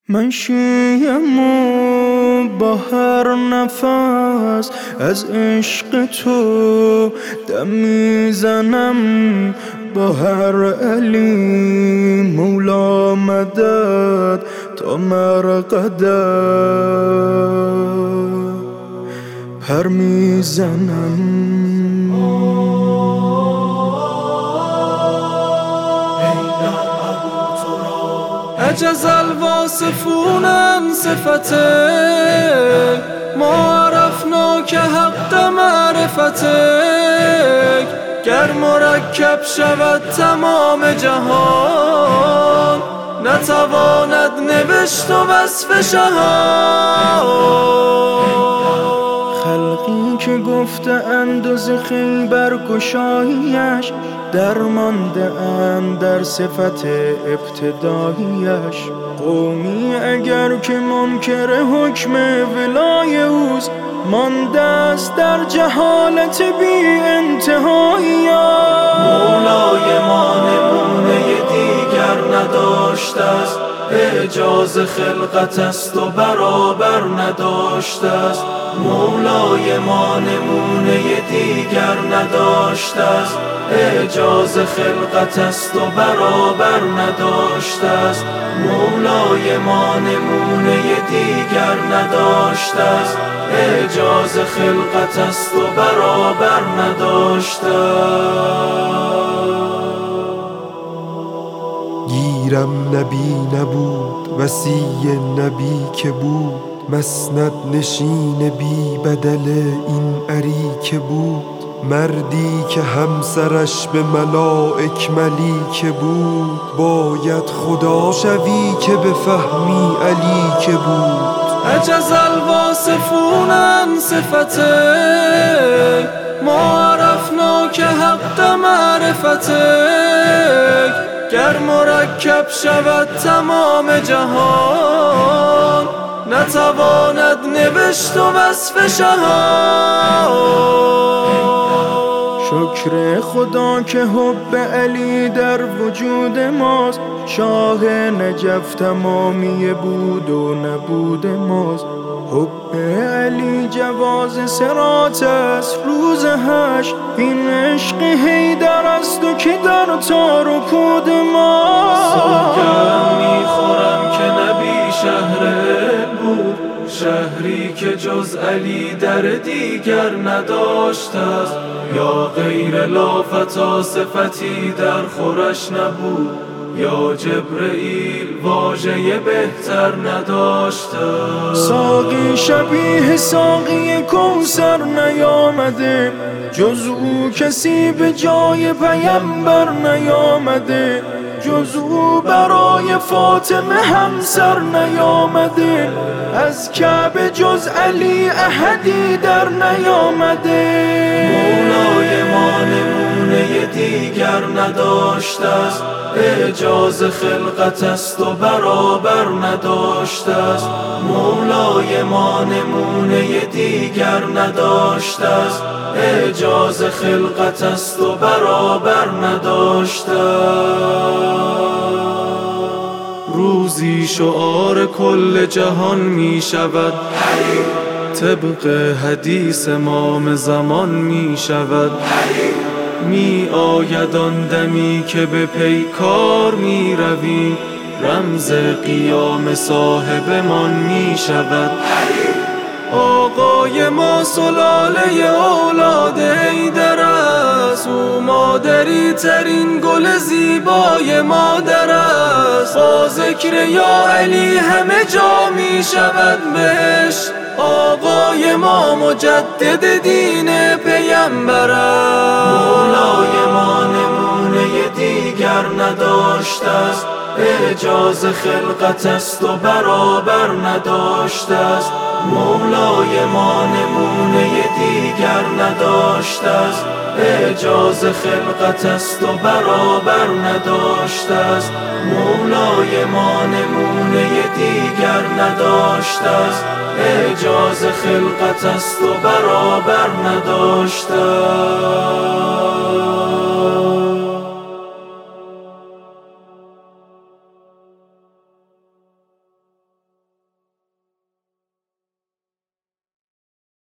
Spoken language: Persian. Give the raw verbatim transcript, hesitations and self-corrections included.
من شیم و با هر نفس از عشق تو دم میزنم، با هر علی مولا مدد تا مرقدر پر میزنم. عجز الواصفون عن صفتك ما عرفنا که حق معرفتك. گر مرکب شود تمام جهان نتواند نوشت و وصف شهان. خلقی که گفته اند و ز خیبر گشاییش درمانده اند در صفت ابتداییش. قومی اگر که منکر حکم ولای اوست مانده است در جهالت بی انتهاییش. مولای ما نمونه دیگر نداشته است، اعجاز خلقت است و برابر نداشته است. مولای ما نمونه دیگر نداشته است، اعجاز خلقت است و برابر نداشته است. مولای ما نمونه دیگر نداشته است، اعجاز خلقت است و برابر نداشته است. گیرم نبی نبود وصی نبی که بود، مسند نشین بی بدل این عری که بود. مردی که همسرش به ملائک ملیکه بود، باید خدا شوی که بفهمی علی که بود. عجز الواصفون عن صفتك ما عرفنا که حق معرفتك. گر مرکب شود تمام جهان نتواند نوشت و وصف شهان. شکر خدا که حب علی در وجود ماست، شاه نجف تمامی بود و نبود ماست. حب علی جواز صراط است روز حشر، این عشق حیدر است و که در تار و پود ماست. سوگند میخورم که نبی شهر بود، شهری که جز علی در دیگر نداشته است. یا غیر لافتا صفتی در خورش نبود، یا جبرئیل واژه بهتر نداشته. ساقی شبیه ساقی کوثر نیامده، جز او کسی به جای پیمبر نیامده. جز او برای فاطمه همسر نیامده، از کعبه جز علی احدی در نیامده. مولای ما نمونه دیگر نداشته است، اعجاز خلقت است و برابر نداشته است. مولای ما نمونه دیگر نداشته است، اعجاز خلقت است و برابر نداشته است. روزی شعار کل جهان می شود، طبق حدیث امام زمان می شود. می آید آن دمی که به پیکار می رویم، رمز قیام صاحبمان می شود. آقای ما سلاله اولاد حیدر است، او مادری ترین گل زیبای مادر است. با ذکر یا علی همه جا می شود بهشت، آقای ما مجدد دین پیمبر است. مولای ما نمونه دیگر نداشته است، اعجاز خلقت است و برابر نداشته است. مولای ما نمونه دیگر نداشته است، اعجاز خلقت است و برابر نداشته است. مولای ما نمونه دیگر نداشته است، اعجاز خلقت است و برابر نداشته است.